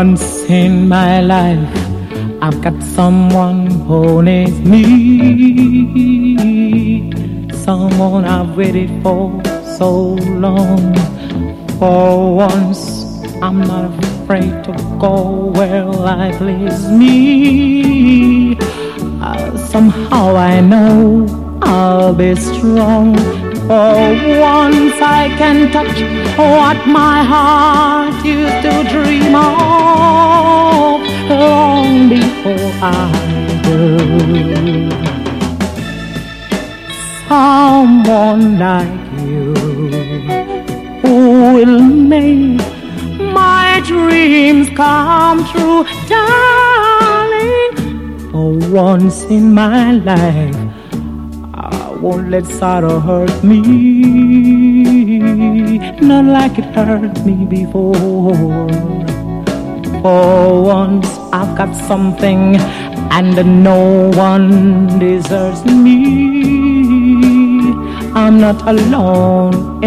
once in my life, I've got someone who needs me. Someone I've waited for so long. For once, I'm not afraid to go where life leads me. Somehow I know I'll be strong. For once I can touch what my heart used to dream of long before I do. Someone like you who will make my dreams come true, darling. For once in my life, won't let sorrow hurt me, not like it hurt me before. For once I've got something and no one deserves me. I'm not alone